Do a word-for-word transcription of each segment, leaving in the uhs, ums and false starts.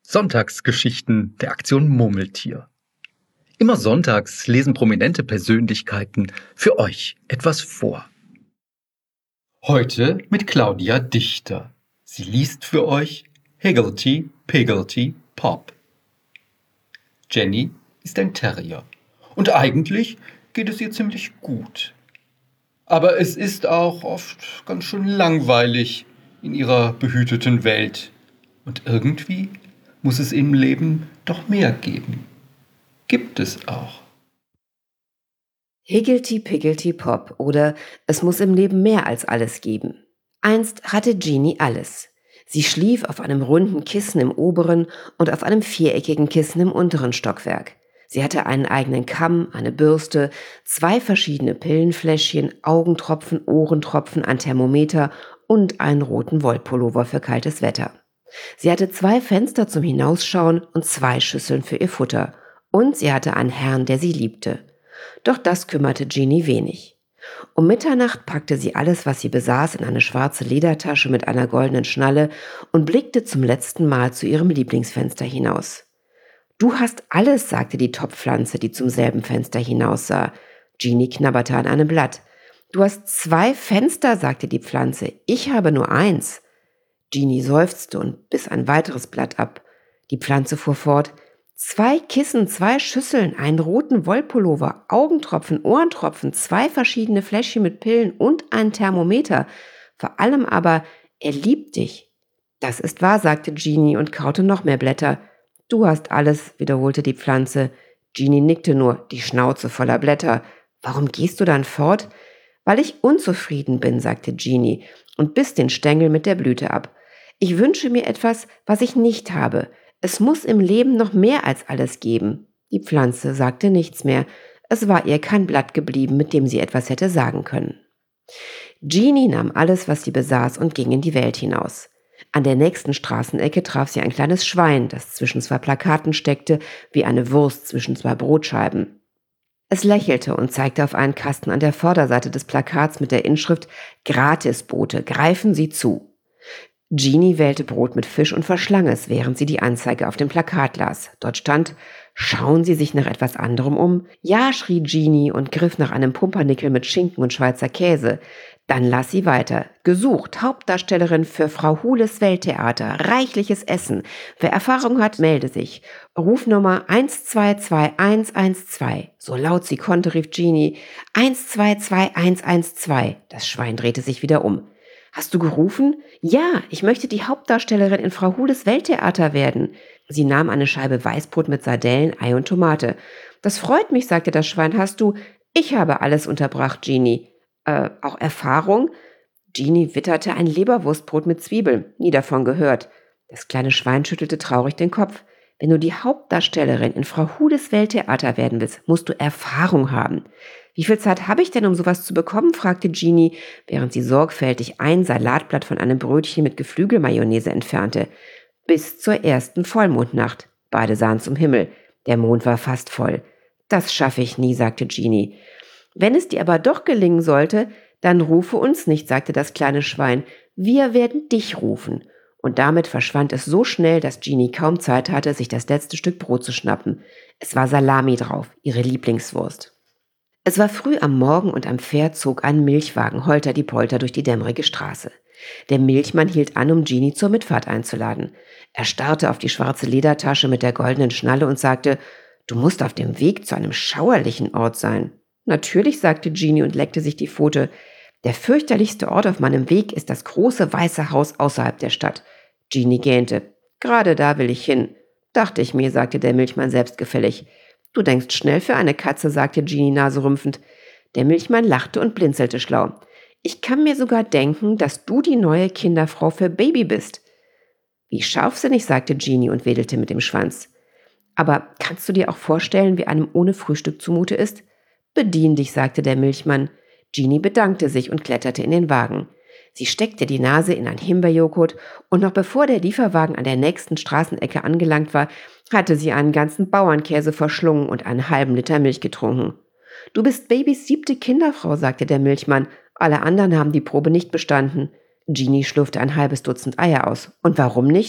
Sonntagsgeschichten der Aktion Murmeltier. Immer sonntags lesen prominente Persönlichkeiten für euch etwas vor. Heute mit Claudia Dichter. Sie liest für euch Higglety Pigglety Pop. Jenny ist ein Terrier und eigentlich geht es ihr ziemlich gut. Aber es ist auch oft ganz schön langweilig in ihrer behüteten Welt. Und irgendwie muss es im Leben doch mehr geben. Gibt es auch. Higglety Pigglety Pop oder Es muss im Leben mehr als alles geben. Einst hatte Jeannie alles. Sie schlief auf einem runden Kissen im oberen und auf einem viereckigen Kissen im unteren Stockwerk. Sie hatte einen eigenen Kamm, eine Bürste, zwei verschiedene Pillenfläschchen, Augentropfen, Ohrentropfen, ein Thermometer und einen roten Wollpullover für kaltes Wetter. Sie hatte zwei Fenster zum Hinausschauen und zwei Schüsseln für ihr Futter. Und sie hatte einen Herrn, der sie liebte. Doch das kümmerte Jeannie wenig. Um Mitternacht packte sie alles, was sie besaß, in eine schwarze Ledertasche mit einer goldenen Schnalle und blickte zum letzten Mal zu ihrem Lieblingsfenster hinaus. »Du hast alles«, sagte die Topfpflanze, die zum selben Fenster hinaussah. Jeannie knabberte an einem Blatt. »Du hast zwei Fenster«, sagte die Pflanze. »Ich habe nur eins.« Jeannie seufzte und biss ein weiteres Blatt ab. Die Pflanze fuhr fort. »Zwei Kissen, zwei Schüsseln, einen roten Wollpullover, Augentropfen, Ohrentropfen, zwei verschiedene Fläschchen mit Pillen und ein Thermometer. Vor allem aber, er liebt dich.« »Das ist wahr«, sagte Jeannie und kaute noch mehr Blätter. »Du hast alles«, wiederholte die Pflanze. Jeannie nickte nur, die Schnauze voller Blätter. »Warum gehst du dann fort?« »Weil ich unzufrieden bin«, sagte Jeannie und biss den Stängel mit der Blüte ab. »Ich wünsche mir etwas, was ich nicht habe. Es muss im Leben noch mehr als alles geben.« Die Pflanze sagte nichts mehr. Es war ihr kein Blatt geblieben, mit dem sie etwas hätte sagen können. Jeannie nahm alles, was sie besaß, und ging in die Welt hinaus. An der nächsten Straßenecke traf sie ein kleines Schwein, das zwischen zwei Plakaten steckte, wie eine Wurst zwischen zwei Brotscheiben. Es lächelte und zeigte auf einen Kasten an der Vorderseite des Plakats mit der Inschrift »Gratisboote, greifen Sie zu«. Jeannie wählte Brot mit Fisch und verschlang es, während sie die Anzeige auf dem Plakat las. Dort stand: »Schauen Sie sich nach etwas anderem um?« »Ja«, schrie Jeannie und griff nach einem Pumpernickel mit Schinken und Schweizer Käse. Dann las sie weiter. »Gesucht, Hauptdarstellerin für Frau Hules Welttheater. Reichliches Essen. Wer Erfahrung hat, melde sich. Rufnummer eins zwei zwei eins eins zwei.« So laut sie konnte, rief Jeannie. eins zwei zwei eins eins zwei. Das Schwein drehte sich wieder um. »Hast du gerufen?« »Ja, ich möchte die Hauptdarstellerin in Frau Hules Welttheater werden.« Sie nahm eine Scheibe Weißbrot mit Sardellen, Ei und Tomate. »Das freut mich«, sagte das Schwein. »Hast du...« »Ich habe alles«, unterbrach Jeannie. Äh, auch Erfahrung?« Jeannie witterte ein Leberwurstbrot mit Zwiebeln. Nie davon gehört. Das kleine Schwein schüttelte traurig den Kopf. »Wenn du die Hauptdarstellerin in Frau Hules Welttheater werden willst, musst du Erfahrung haben.« »Wie viel Zeit habe ich denn, um sowas zu bekommen?« fragte Jeannie, während sie sorgfältig ein Salatblatt von einem Brötchen mit Geflügelmayonnaise entfernte. »Bis zur ersten Vollmondnacht.« Beide sahen zum Himmel. Der Mond war fast voll. »Das schaffe ich nie«, sagte Jeannie. »Wenn es dir aber doch gelingen sollte, dann rufe uns nicht«, sagte das kleine Schwein. »Wir werden dich rufen.« Und damit verschwand es so schnell, dass Jeannie kaum Zeit hatte, sich das letzte Stück Brot zu schnappen. Es war Salami drauf, ihre Lieblingswurst. Es war früh am Morgen und am Pferd zog ein Milchwagen holter-die-polter durch die dämmerige Straße. Der Milchmann hielt an, um Jeannie zur Mitfahrt einzuladen. Er starrte auf die schwarze Ledertasche mit der goldenen Schnalle und sagte: »Du musst auf dem Weg zu einem schauerlichen Ort sein.« »Natürlich«, sagte Jeannie und leckte sich die Pfote. »Der fürchterlichste Ort auf meinem Weg ist das große weiße Haus außerhalb der Stadt.« Jeannie gähnte. »Gerade da will ich hin.« »Dachte ich mir«, sagte der Milchmann selbstgefällig. »Du denkst schnell für eine Katze«, sagte Jeannie naserümpfend. Der Milchmann lachte und blinzelte schlau. »Ich kann mir sogar denken, dass du die neue Kinderfrau für Baby bist.« »Wie scharfsinnig«, sagte Jeannie und wedelte mit dem Schwanz. »Aber kannst du dir auch vorstellen, wie einem ohne Frühstück zumute ist?« »Bedien dich«, sagte der Milchmann. Jeannie bedankte sich und kletterte in den Wagen. Sie steckte die Nase in ein Himbeerjoghurt und noch bevor der Lieferwagen an der nächsten Straßenecke angelangt war, hatte sie einen ganzen Bauernkäse verschlungen und einen halben Liter Milch getrunken. »Du bist Babys siebte Kinderfrau«, sagte der Milchmann. »Alle anderen haben die Probe nicht bestanden.« Jeannie schlürfte ein halbes Dutzend Eier aus. »Und warum nicht?«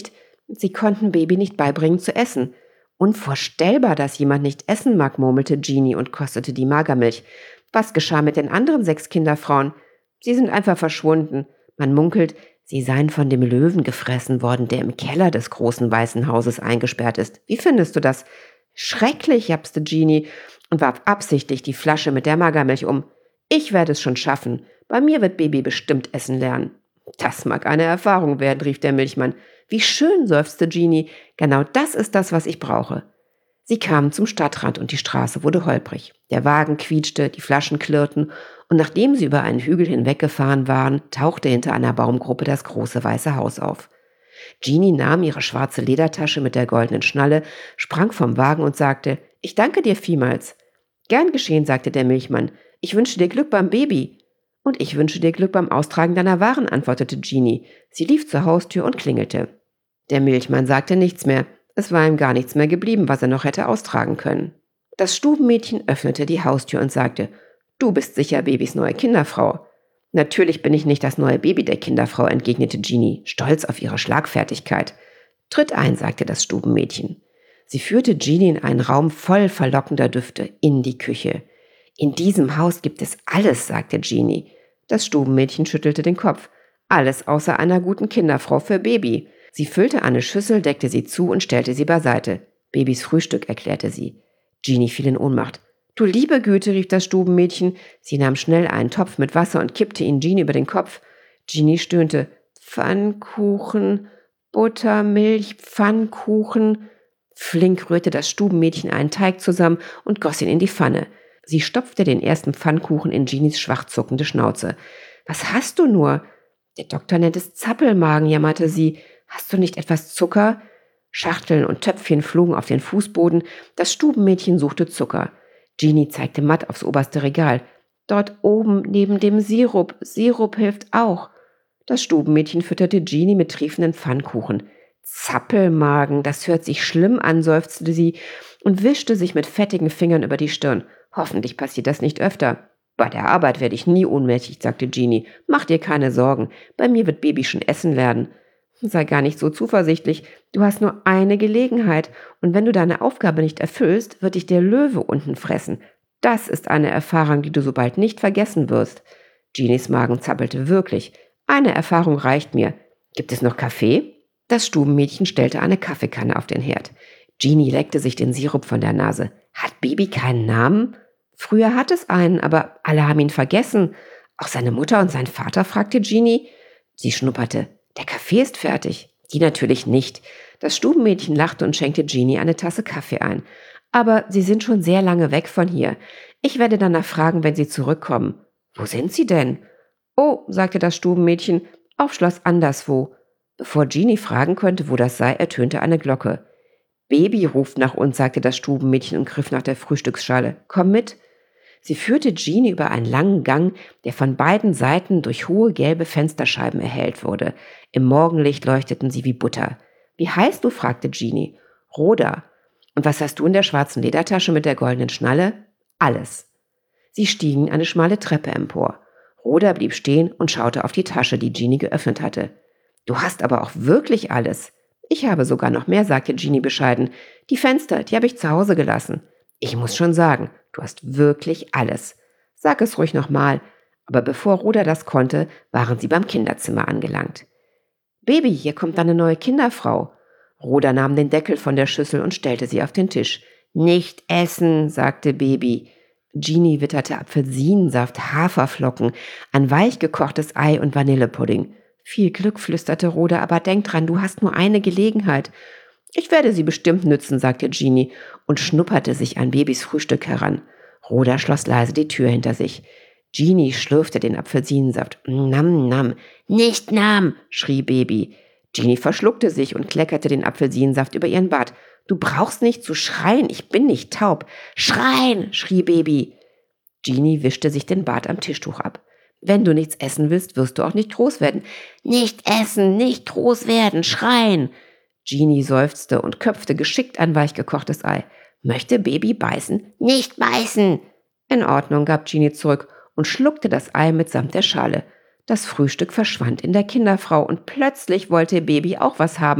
Sie konnten Baby nicht beibringen zu essen. Unvorstellbar, dass jemand nicht essen mag, murmelte Jeannie und kostete die Magermilch. Was geschah mit den anderen sechs Kinderfrauen? Sie sind einfach verschwunden. Man munkelt, sie seien von dem Löwen gefressen worden, der im Keller des großen weißen Hauses eingesperrt ist. Wie findest du das? Schrecklich, japste Jeannie und warf absichtlich die Flasche mit der Magermilch um. Ich werde es schon schaffen. Bei mir wird Baby bestimmt essen lernen. Das mag eine Erfahrung werden, rief der Milchmann. Wie schön, seufzte Jeannie. Genau das ist das, was ich brauche. Sie kamen zum Stadtrand und die Straße wurde holprig. Der Wagen quietschte, die Flaschen klirrten und nachdem sie über einen Hügel hinweggefahren waren, tauchte hinter einer Baumgruppe das große weiße Haus auf. Jeannie nahm ihre schwarze Ledertasche mit der goldenen Schnalle, sprang vom Wagen und sagte, »Ich danke dir vielmals.« »Gern geschehen«, sagte der Milchmann. »Ich wünsche dir Glück beim Baby.« »Und ich wünsche dir Glück beim Austragen deiner Waren«, antwortete Jeannie. Sie lief zur Haustür und klingelte. Der Milchmann sagte nichts mehr. Es war ihm gar nichts mehr geblieben, was er noch hätte austragen können. Das Stubenmädchen öffnete die Haustür und sagte, »Du bist sicher Babys neue Kinderfrau.« »Natürlich bin ich nicht das neue Baby der Kinderfrau«, entgegnete Jeannie, stolz auf ihre Schlagfertigkeit. »Tritt ein«, sagte das Stubenmädchen. Sie führte Jeannie in einen Raum voll verlockender Düfte, in die Küche. »In diesem Haus gibt es alles«, sagte Jeannie. Das Stubenmädchen schüttelte den Kopf. »Alles außer einer guten Kinderfrau für Baby.« Sie füllte eine Schüssel, deckte sie zu und stellte sie beiseite. »Babys Frühstück«, erklärte sie. Jeannie fiel in Ohnmacht. »Du liebe Güte«, rief das Stubenmädchen. Sie nahm schnell einen Topf mit Wasser und kippte ihn Jeannie über den Kopf. Jeannie stöhnte. »Pfannkuchen, Buttermilch, Pfannkuchen.« Flink rührte das Stubenmädchen einen Teig zusammen und goss ihn in die Pfanne. Sie stopfte den ersten Pfannkuchen in Jeannies schwach zuckende Schnauze. »Was hast du nur?« »Der Doktor nennt es Zappelmagen«, jammerte sie. »Hast du nicht etwas Zucker?« Schachteln und Töpfchen flogen auf den Fußboden. Das Stubenmädchen suchte Zucker. Jeannie zeigte matt aufs oberste Regal. »Dort oben, neben dem Sirup. Sirup hilft auch.« Das Stubenmädchen fütterte Jeannie mit triefenden Pfannkuchen. »Zappelmagen, das hört sich schlimm an«, seufzte sie und wischte sich mit fettigen Fingern über die Stirn. »Hoffentlich passiert das nicht öfter.« »Bei der Arbeit werde ich nie ohnmächtig«, sagte Jeannie. »Mach dir keine Sorgen, bei mir wird Baby schon essen lernen.« »Sei gar nicht so zuversichtlich. Du hast nur eine Gelegenheit und wenn du deine Aufgabe nicht erfüllst, wird dich der Löwe unten fressen. Das ist eine Erfahrung, die du so bald nicht vergessen wirst.« Jeannies Magen zappelte wirklich. »Eine Erfahrung reicht mir. Gibt es noch Kaffee?« Das Stubenmädchen stellte eine Kaffeekanne auf den Herd. Jeannie leckte sich den Sirup von der Nase. »Hat Baby keinen Namen?« »Früher hat es einen, aber alle haben ihn vergessen. Auch seine Mutter und sein Vater?«, fragte Jeannie. Sie schnupperte. »Der Kaffee ist fertig.« Die natürlich nicht. Das Stubenmädchen lachte und schenkte Jeannie eine Tasse Kaffee ein. »Aber Sie sind schon sehr lange weg von hier. Ich werde danach fragen, wenn Sie zurückkommen.« »Wo sind Sie denn?« »Oh«, sagte das Stubenmädchen, »auf Schloss anderswo.« Bevor Jeannie fragen konnte, wo das sei, ertönte eine Glocke. »Baby ruft nach uns«, sagte das Stubenmädchen und griff nach der Frühstücksschale. »Komm mit.« Sie führte Jeannie über einen langen Gang, der von beiden Seiten durch hohe gelbe Fensterscheiben erhellt wurde. Im Morgenlicht leuchteten sie wie Butter. »Wie heißt du?«, fragte Jeannie. »Rhoda.« »Und was hast du in der schwarzen Ledertasche mit der goldenen Schnalle?« »Alles.« Sie stiegen eine schmale Treppe empor. Rhoda blieb stehen und schaute auf die Tasche, die Jeannie geöffnet hatte. »Du hast aber auch wirklich alles.« »Ich habe sogar noch mehr«, sagte Jeannie bescheiden. »Die Fenster, die habe ich zu Hause gelassen.« »Ich muss schon sagen, du hast wirklich alles. Sag es ruhig nochmal.« Aber bevor Rhoda das konnte, waren sie beim Kinderzimmer angelangt. »Baby, hier kommt deine neue Kinderfrau.« Rhoda nahm den Deckel von der Schüssel und stellte sie auf den Tisch. »Nicht essen«, sagte Baby. Jeannie witterte Apfelsinensaft, Haferflocken, ein weich gekochtes Ei und Vanillepudding. »Viel Glück«, flüsterte Rhoda, »aber denk dran, du hast nur eine Gelegenheit.« »Ich werde sie bestimmt nützen«, sagte Jeannie und schnupperte sich an Babys Frühstück heran. Rhoda schloss leise die Tür hinter sich. Jeannie schlürfte den Apfelsinensaft. »Nam, nam.« »Nicht nam«, schrie Baby. Jeannie verschluckte sich und kleckerte den Apfelsinensaft über ihren Bart. »Du brauchst nicht zu schreien, ich bin nicht taub.« »Schreien«, schrie Baby. Jeannie wischte sich den Bart am Tischtuch ab. »Wenn du nichts essen willst, wirst du auch nicht groß werden.« »Nicht essen, nicht groß werden, schreien!« Jeannie seufzte und köpfte geschickt ein weichgekochtes Ei. »Möchte Baby beißen?« »Nicht beißen!« »In Ordnung«, gab Jeannie zurück und schluckte das Ei mitsamt der Schale. Das Frühstück verschwand in der Kinderfrau und plötzlich wollte Baby auch was haben.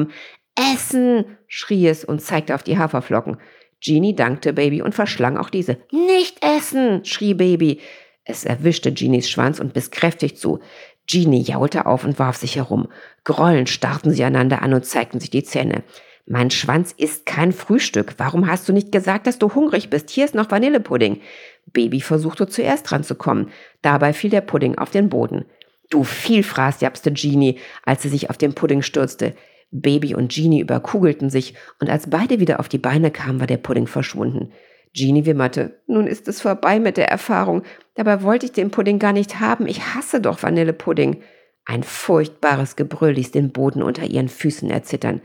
Essen, schrie es und zeigte auf die Haferflocken. Genie dankte Baby und verschlang auch diese. Nicht essen, schrie Baby. Es erwischte Genies Schwanz und biss kräftig zu. Genie jaulte auf und warf sich herum. Grollend starrten sie einander an und zeigten sich die Zähne. Mein Schwanz ist kein Frühstück. Warum hast du nicht gesagt, dass du hungrig bist? Hier ist noch Vanillepudding. Baby versuchte zuerst dran zu kommen. Dabei fiel der Pudding auf den Boden. Du Vielfraß, japste Genie, als sie sich auf den Pudding stürzte. Baby und Genie überkugelten sich, und als beide wieder auf die Beine kamen, war der Pudding verschwunden. Genie wimmerte. Nun ist es vorbei mit der Erfahrung. Dabei wollte ich den Pudding gar nicht haben. Ich hasse doch Vanillepudding. Ein furchtbares Gebrüll ließ den Boden unter ihren Füßen erzittern.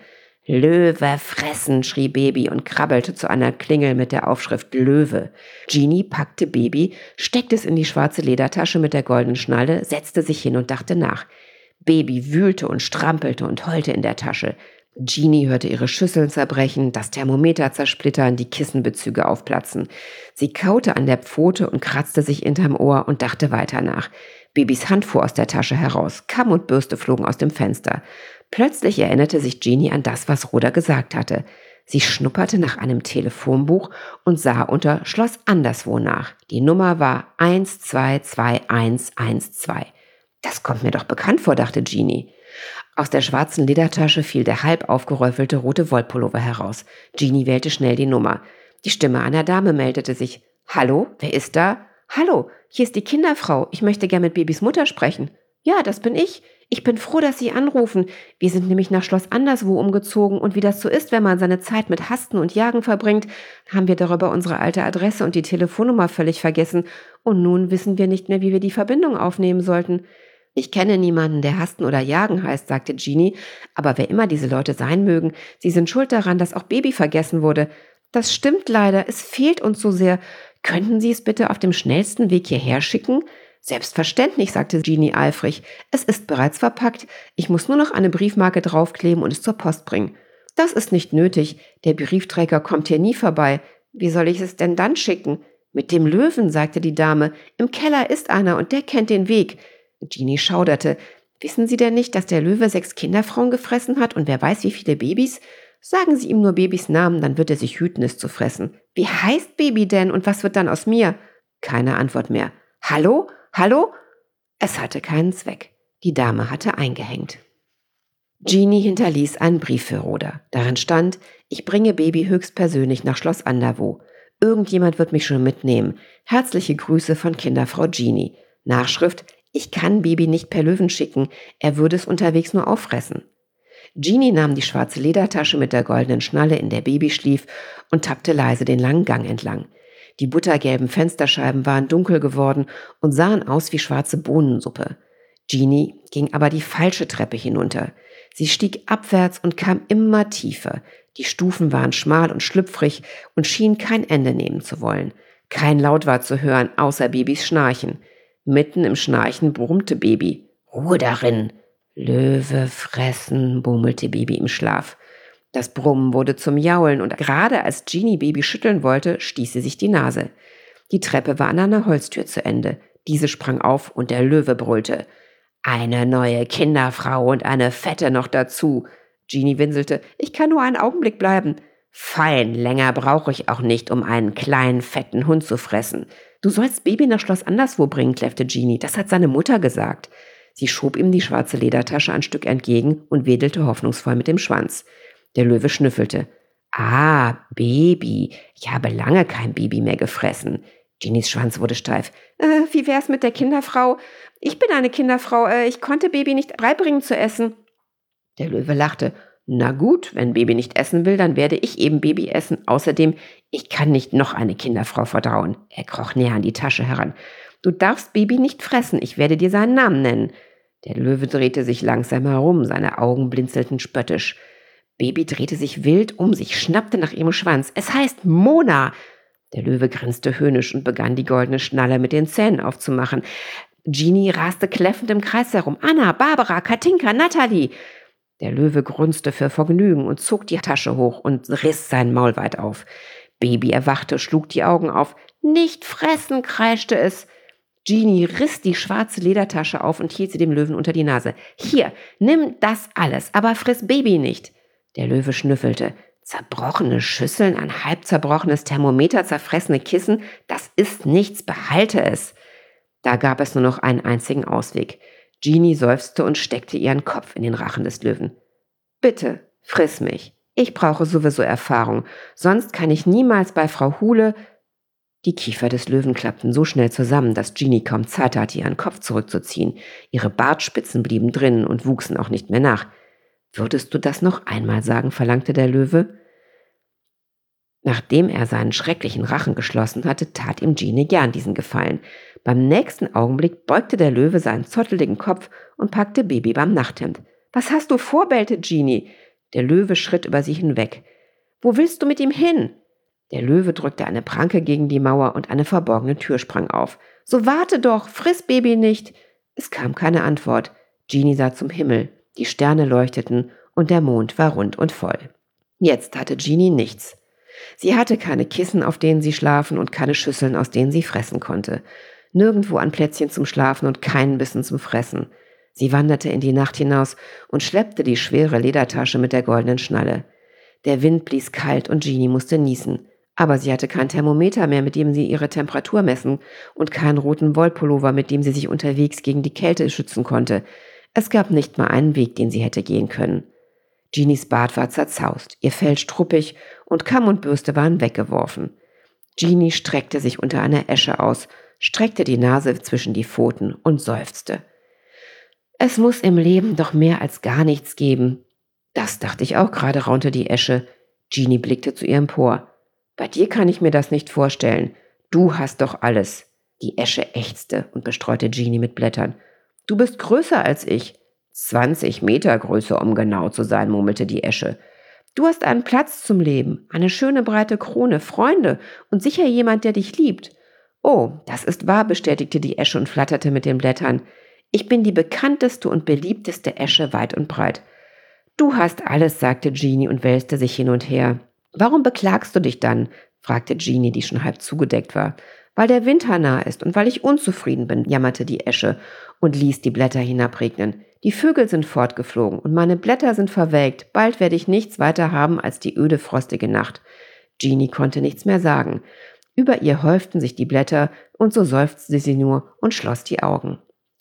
Löwe fressen, schrie Baby und krabbelte zu einer Klingel mit der Aufschrift Löwe. Genie packte Baby, steckte es in die schwarze Ledertasche mit der goldenen Schnalle, setzte sich hin und dachte nach. Baby wühlte und strampelte und heulte in der Tasche. Genie hörte ihre Schüsseln zerbrechen, das Thermometer zersplittern, die Kissenbezüge aufplatzen. Sie kaute an der Pfote und kratzte sich hinterm Ohr und dachte weiter nach. Babys Hand fuhr aus der Tasche heraus, Kamm und Bürste flogen aus dem Fenster. Plötzlich erinnerte sich Genie an das, was Roda gesagt hatte. Sie schnupperte nach einem Telefonbuch und sah unter Schloss Anderswo nach. Die Nummer war eins zwei zwei eins eins zwei. Das kommt mir doch bekannt vor, dachte Genie. Aus der schwarzen Ledertasche fiel der halb aufgeräufelte rote Wollpullover heraus. Genie wählte schnell die Nummer. Die Stimme einer Dame meldete sich. Hallo, wer ist da? Hallo, hier ist die Kinderfrau. Ich möchte gern mit Babys Mutter sprechen. Ja, das bin ich. Ich bin froh, dass Sie anrufen. Wir sind nämlich nach Schloss Anderswo umgezogen und wie das so ist, wenn man seine Zeit mit Hasten und Jagen verbringt, haben wir darüber unsere alte Adresse und die Telefonnummer völlig vergessen und nun wissen wir nicht mehr, wie wir die Verbindung aufnehmen sollten. Ich kenne niemanden, der Hasten oder Jagen heißt, sagte Genie, aber wer immer diese Leute sein mögen, sie sind schuld daran, dass auch Baby vergessen wurde. Das stimmt leider, es fehlt uns so sehr. Könnten Sie es bitte auf dem schnellsten Weg hierher schicken? Selbstverständlich, sagte Genie eifrig. Es ist bereits verpackt. Ich muss nur noch eine Briefmarke draufkleben und es zur Post bringen. Das ist nicht nötig. Der Briefträger kommt hier nie vorbei. Wie soll ich es denn dann schicken? Mit dem Löwen, sagte die Dame. Im Keller ist einer und der kennt den Weg. Genie schauderte. Wissen Sie denn nicht, dass der Löwe sechs Kinderfrauen gefressen hat und wer weiß wie viele Babys? Sagen Sie ihm nur Babys Namen, dann wird er sich hüten, es zu fressen. Wie heißt Baby denn und was wird dann aus mir? Keine Antwort mehr. Hallo? Hallo? Es hatte keinen Zweck. Die Dame hatte eingehängt. Genie hinterließ einen Brief für Roda. Darin stand, ich bringe Baby höchstpersönlich nach Schloss Anderswo. Irgendjemand wird mich schon mitnehmen. Herzliche Grüße von Kinderfrau Genie. Nachschrift, ich kann Baby nicht per Löwen schicken, er würde es unterwegs nur auffressen. Genie nahm die schwarze Ledertasche mit der goldenen Schnalle, in der Baby schlief, und tappte leise den langen Gang entlang. Die buttergelben Fensterscheiben waren dunkel geworden und sahen aus wie schwarze Bohnensuppe. Genie ging aber die falsche Treppe hinunter. Sie stieg abwärts und kam immer tiefer. Die Stufen waren schmal und schlüpfrig und schienen kein Ende nehmen zu wollen. Kein Laut war zu hören, außer Babys Schnarchen. Mitten im Schnarchen brummte Baby. Ruhe darin! Löwe fressen, murmelte Baby im Schlaf. Das Brummen wurde zum Jaulen und gerade als Genie Baby schütteln wollte, stieß sie sich die Nase. Die Treppe war an einer Holztür zu Ende. Diese sprang auf und der Löwe brüllte. Eine neue Kinderfrau und eine fette noch dazu. Genie winselte. Ich kann nur einen Augenblick bleiben. Fein, länger brauche ich auch nicht, um einen kleinen, fetten Hund zu fressen. Du sollst Baby nach Schloss Anderswo bringen, kläffte Genie. Das hat seine Mutter gesagt. Sie schob ihm die schwarze Ledertasche ein Stück entgegen und wedelte hoffnungsvoll mit dem Schwanz. Der Löwe schnüffelte. Ah, Baby. Ich habe lange kein Baby mehr gefressen. Genies Schwanz wurde steif. Äh, wie wär's mit der Kinderfrau? Ich bin eine Kinderfrau. Äh, ich konnte Baby nicht beibringen zu essen. Der Löwe lachte. Na gut, wenn Baby nicht essen will, dann werde ich eben Baby essen. Außerdem, ich kann nicht noch eine Kinderfrau verdauen. Er kroch näher an die Tasche heran. Du darfst Baby nicht fressen, ich werde dir seinen Namen nennen. Der Löwe drehte sich langsam herum, seine Augen blinzelten spöttisch. Baby drehte sich wild um sich, schnappte nach ihrem Schwanz. Es heißt Mona! Der Löwe grinste höhnisch und begann, die goldene Schnalle mit den Zähnen aufzumachen. Genie raste kläffend im Kreis herum. Anna, Barbara, Katinka, Natalie! Der Löwe grunzte für Vergnügen und zog die Tasche hoch und riss sein Maul weit auf. Baby erwachte, schlug die Augen auf. Nicht fressen, kreischte es. Genie riss die schwarze Ledertasche auf und hielt sie dem Löwen unter die Nase. Hier, nimm das alles, aber friss Baby nicht. Der Löwe schnüffelte. Zerbrochene Schüsseln, ein halb zerbrochenes Thermometer, zerfressene Kissen, das ist nichts, behalte es. Da gab es nur noch einen einzigen Ausweg. Genie seufzte und steckte ihren Kopf in den Rachen des Löwen. »Bitte, friss mich. Ich brauche sowieso Erfahrung. Sonst kann ich niemals bei Frau Hule...« Die Kiefer des Löwen klappten so schnell zusammen, dass Genie kaum Zeit hatte, ihren Kopf zurückzuziehen. Ihre Bartspitzen blieben drinnen und wuchsen auch nicht mehr nach. »Würdest du das noch einmal sagen?« verlangte der Löwe. Nachdem er seinen schrecklichen Rachen geschlossen hatte, tat ihm Genie gern diesen Gefallen. Beim nächsten Augenblick beugte der Löwe seinen zotteligen Kopf und packte Baby beim Nachthemd. »Was hast du vor?« bellte Genie. Der Löwe schritt über sie hinweg. »Wo willst du mit ihm hin?« Der Löwe drückte eine Pranke gegen die Mauer und eine verborgene Tür sprang auf. »So warte doch, friss Baby nicht!« Es kam keine Antwort. Genie sah zum Himmel. Die Sterne leuchteten und der Mond war rund und voll. Jetzt hatte Genie nichts. Sie hatte keine Kissen, auf denen sie schlafen und keine Schüsseln, aus denen sie fressen konnte. Nirgendwo ein Plätzchen zum Schlafen und keinen Bissen zum Fressen. Sie wanderte in die Nacht hinaus und schleppte die schwere Ledertasche mit der goldenen Schnalle. Der Wind blies kalt und Genie musste niesen. Aber sie hatte kein Thermometer mehr, mit dem sie ihre Temperatur messen und keinen roten Wollpullover, mit dem sie sich unterwegs gegen die Kälte schützen konnte. Es gab nicht mal einen Weg, den sie hätte gehen können. Genies Bart war zerzaust, ihr Fell struppig und Kamm und Bürste waren weggeworfen. Genie streckte sich unter einer Esche aus, streckte die Nase zwischen die Pfoten und seufzte. »Es muss im Leben doch mehr als gar nichts geben.« »Das dachte ich auch gerade«, raunte die Esche. Genie blickte zu ihr empor. »Bei dir kann ich mir das nicht vorstellen. Du hast doch alles.« Die Esche ächzte und bestreute Genie mit Blättern. »Du bist größer als ich.« »Zwanzig Meter größer, um genau zu sein«, murmelte die Esche. »Du hast einen Platz zum Leben, eine schöne breite Krone, Freunde und sicher jemand, der dich liebt.« »Oh, das ist wahr«, bestätigte die Esche und flatterte mit den Blättern. »Ich bin die bekannteste und beliebteste Esche weit und breit.« »Du hast alles«, sagte Genie und wälzte sich hin und her. »Warum beklagst du dich dann?«, fragte Genie, die schon halb zugedeckt war. »Weil der Winter nah ist und weil ich unzufrieden bin«, jammerte die Esche und ließ die Blätter hinabregnen. »Die Vögel sind fortgeflogen und meine Blätter sind verwelkt. Bald werde ich nichts weiter haben als die öde, frostige Nacht.« Genie konnte nichts mehr sagen. Über ihr häuften sich die Blätter und so seufzte sie nur und schloss die Augen.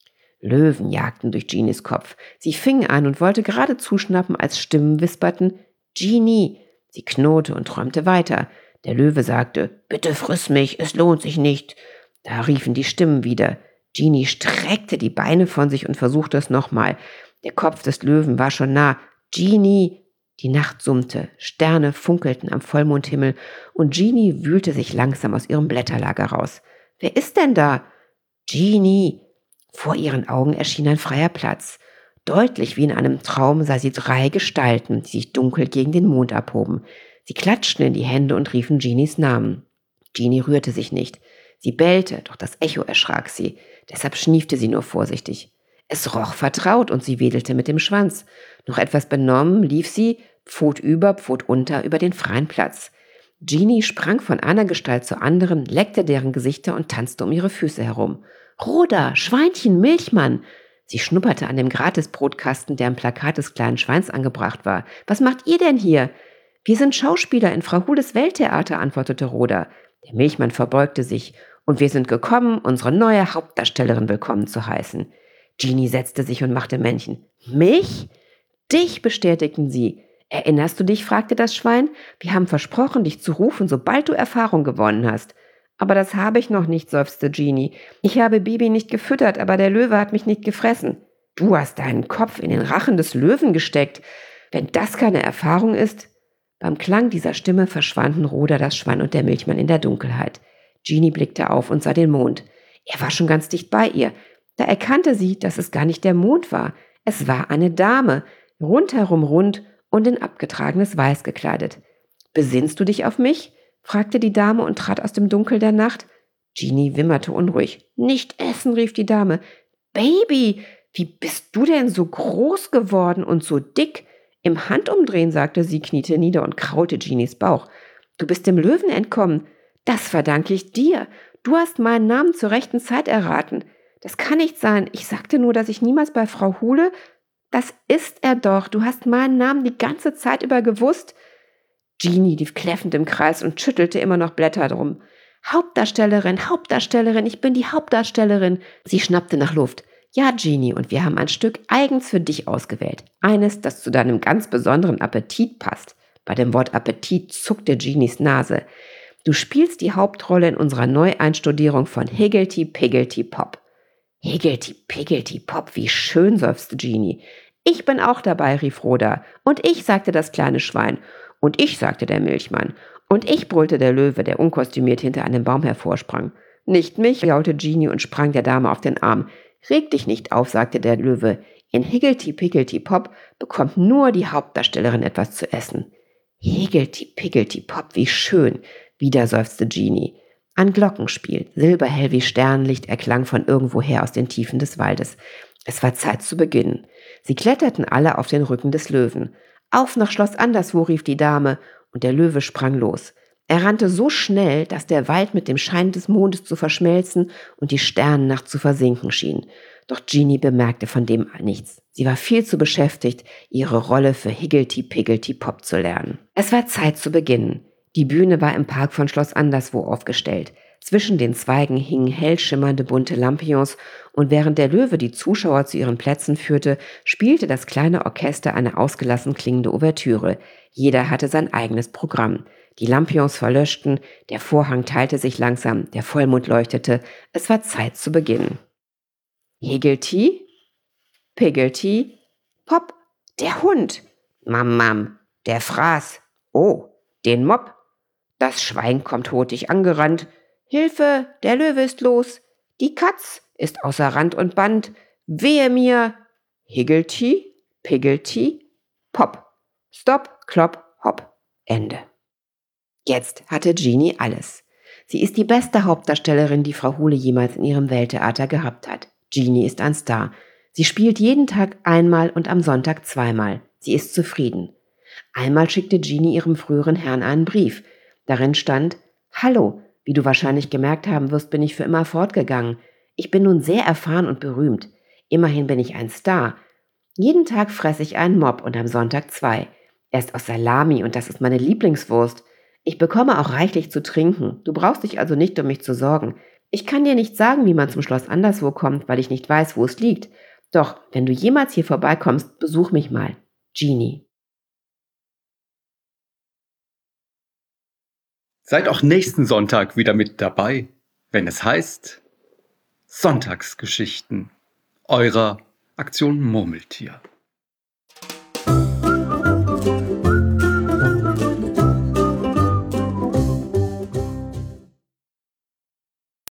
Löwen jagten durch Genies Kopf. Sie fing an und wollte gerade zuschnappen, als Stimmen wisperten, »Genie!« Sie knurrte und träumte weiter. Der Löwe sagte, »Bitte friss mich, es lohnt sich nicht.« Da riefen die Stimmen wieder. Genie streckte die Beine von sich und versuchte es nochmal. Der Kopf des Löwen war schon nah. »Genie!« Die Nacht summte, Sterne funkelten am Vollmondhimmel und Genie wühlte sich langsam aus ihrem Blätterlager raus. »Wer ist denn da?« »Genie!« Vor ihren Augen erschien ein freier Platz. Deutlich wie in einem Traum sah sie drei Gestalten, die sich dunkel gegen den Mond abhoben. Sie klatschten in die Hände und riefen Genies Namen. Genie rührte sich nicht. Sie bellte, doch das Echo erschrak sie. Deshalb schniefte sie nur vorsichtig. Es roch vertraut und sie wedelte mit dem Schwanz. Noch etwas benommen lief sie, Pfot über, Pfot unter, über den freien Platz. Genie sprang von einer Gestalt zur anderen, leckte deren Gesichter und tanzte um ihre Füße herum. »Roda, Schweinchen, Milchmann!« Sie schnupperte an dem Gratisbrotkasten, der am Plakat des kleinen Schweins angebracht war. »Was macht ihr denn hier?« »Wir sind Schauspieler in Frau Hules Welttheater«, antwortete Roda. Der Milchmann verbeugte sich. »Und wir sind gekommen, unsere neue Hauptdarstellerin willkommen zu heißen.« Genie setzte sich und machte Männchen. »Mich?« »Dich«, bestätigten sie. »Erinnerst du dich?«, fragte das Schwein. »Wir haben versprochen, dich zu rufen, sobald du Erfahrung gewonnen hast.« »Aber das habe ich noch nicht«, seufzte Genie. »Ich habe Baby nicht gefüttert, aber der Löwe hat mich nicht gefressen.« »Du hast deinen Kopf in den Rachen des Löwen gesteckt. Wenn das keine Erfahrung ist...« Beim Klang dieser Stimme verschwanden Roda, das Schwein und der Milchmann in der Dunkelheit. Genie blickte auf und sah den Mond. Er war schon ganz dicht bei ihr. Da erkannte sie, dass es gar nicht der Mond war. Es war eine Dame, rundherum rund und in abgetragenes Weiß gekleidet. »Besinnst du dich auf mich?« fragte die Dame und trat aus dem Dunkel der Nacht. Genie wimmerte unruhig. »Nicht essen«, rief die Dame. »Baby, wie bist du denn so groß geworden und so dick?« »Im Handumdrehen«, sagte sie, kniete nieder und kraulte Genies Bauch. »Du bist dem Löwen entkommen. Das verdanke ich dir. Du hast meinen Namen zur rechten Zeit erraten. Das kann nicht sein. Ich sagte nur, dass ich niemals bei Frau Hule...« Das ist er doch. Du hast meinen Namen die ganze Zeit über gewusst. Genie lief kläffend im Kreis und schüttelte immer noch Blätter drum. Hauptdarstellerin, Hauptdarstellerin, ich bin die Hauptdarstellerin. Sie schnappte nach Luft. Ja, Genie, und wir haben ein Stück eigens für dich ausgewählt. Eines, das zu deinem ganz besonderen Appetit passt. Bei dem Wort Appetit zuckte Genies Nase. Du spielst die Hauptrolle in unserer Neueinstudierung von Higglety Pigglety Pop. Higglety Pigglety Pop, wie schön, seufzte Genie. Ich bin auch dabei, rief Rhoda. Und ich, sagte das kleine Schwein. Und ich, sagte der Milchmann. Und ich, brüllte der Löwe, der unkostümiert hinter einem Baum hervorsprang. Nicht mich, jaulte Genie und sprang der Dame auf den Arm. Reg dich nicht auf, sagte der Löwe. In Higglety Pigglety Pop bekommt nur die Hauptdarstellerin etwas zu essen. Higglety Pigglety Pop, wie schön, wieder seufzte Genie. Ein Glockenspiel, silberhell wie Sternenlicht, erklang von irgendwoher aus den Tiefen des Waldes. Es war Zeit zu beginnen. Sie kletterten alle auf den Rücken des Löwen. Auf nach Schloss Anderswo, rief die Dame, und der Löwe sprang los. Er rannte so schnell, dass der Wald mit dem Schein des Mondes zu verschmelzen und die Sternennacht zu versinken schien. Doch Genie bemerkte von dem nichts. Sie war viel zu beschäftigt, ihre Rolle für Higglety Pigglety Pop zu lernen. Es war Zeit zu beginnen. Die Bühne war im Park von Schloss Anderswo aufgestellt. Zwischen den Zweigen hingen hell schimmernde bunte Lampions, und während der Löwe die Zuschauer zu ihren Plätzen führte, spielte das kleine Orchester eine ausgelassen klingende Ouvertüre. Jeder hatte sein eigenes Programm. Die Lampions verlöschten, der Vorhang teilte sich langsam, der Vollmond leuchtete. Es war Zeit zu beginnen. Higglety, Pigglety, Pop, der Hund. Mam, Mam, der Fraß. Oh, den Mob. Das Schwein kommt hurtig angerannt. Hilfe, der Löwe ist los. Die Katz ist außer Rand und Band. Wehe mir. Higglety, Pigglety, Pop. Stopp, klopp, hopp. Ende. Jetzt hatte Genie alles. Sie ist die beste Hauptdarstellerin, die Frau Hule jemals in ihrem Welttheater gehabt hat. Genie ist ein Star. Sie spielt jeden Tag einmal und am Sonntag zweimal. Sie ist zufrieden. Einmal schickte Genie ihrem früheren Herrn einen Brief. Darin stand: Hallo, wie du wahrscheinlich gemerkt haben wirst, bin ich für immer fortgegangen. Ich bin nun sehr erfahren und berühmt. Immerhin bin ich ein Star. Jeden Tag fresse ich einen Mob und am Sonntag zwei. Er ist aus Salami und das ist meine Lieblingswurst. Ich bekomme auch reichlich zu trinken. Du brauchst dich also nicht um mich zu sorgen. Ich kann dir nicht sagen, wie man zum Schloss Anderswo kommt, weil ich nicht weiß, wo es liegt. Doch, wenn du jemals hier vorbeikommst, besuch mich mal. Genie. Seid auch nächsten Sonntag wieder mit dabei, wenn es heißt Sonntagsgeschichten eurer Aktion Murmeltier.